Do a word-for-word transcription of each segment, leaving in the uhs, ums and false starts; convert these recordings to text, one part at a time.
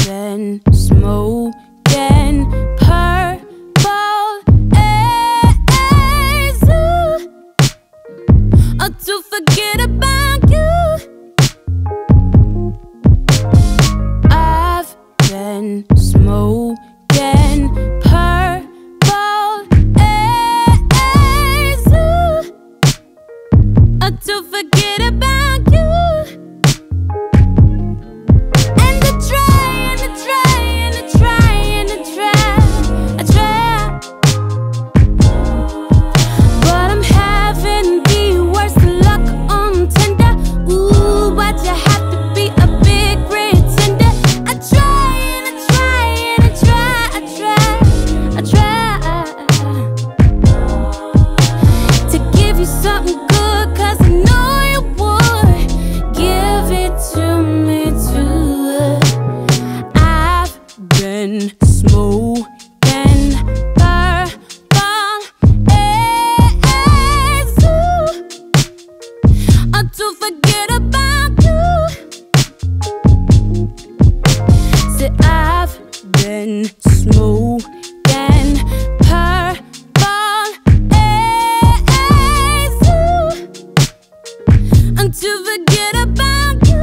been smoking purple haze uh, to forget about you. I've been smoking purple haze uh, to forget about you. Smoking purple haze uh, to forget about you. See, I've been smoking purple haze uh, to forget about you.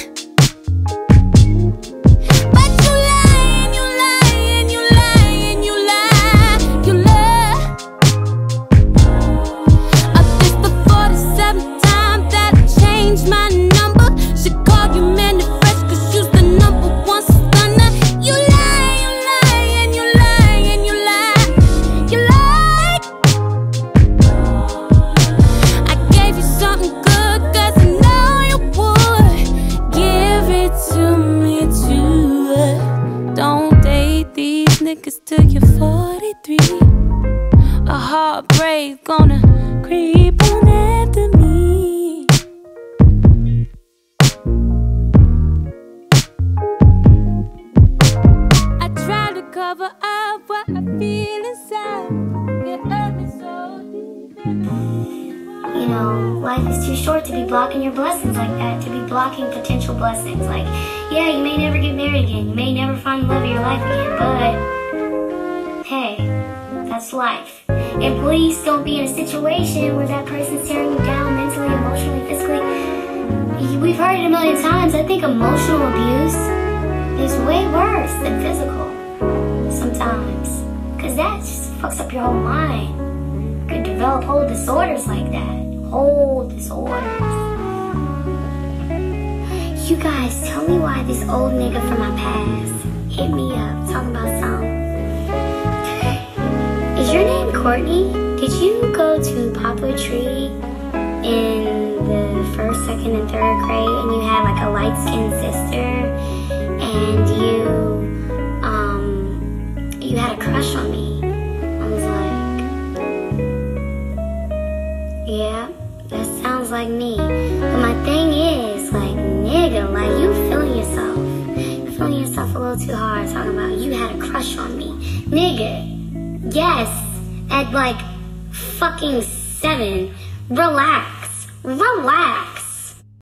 Niggas till you're forty-three. A heartbreak gonna creep on after me. I try to cover up what I feel inside. It hurt me so deep. You know, life is too short to be blocking your blessings like that, to be blocking potential blessings. Like, yeah, you may never get married again, you may never find the love of your life again, but hey, that's life. And please don't be in a situation where that person's tearing you down mentally, emotionally, physically. We've heard it a million times. I think emotional abuse is way worse than physical sometimes, because that just fucks up your whole mind. You could develop whole disorders like that. Whole disorders. You guys, tell me why this old nigga from my past hit me up talking about something. Is your name Courtney? Did you go to Poplar Tree in the first, second, and third grade and you had like a light-skinned sister and you, um, you had a crush on me? I was like, yeah, that sounds like me. But my thing is, like, nigga, like, you feeling yourself. You're feeling yourself a little too hard talking about you had a crush on me. Nigga. Yes, at like fucking seven. Relax. Relax.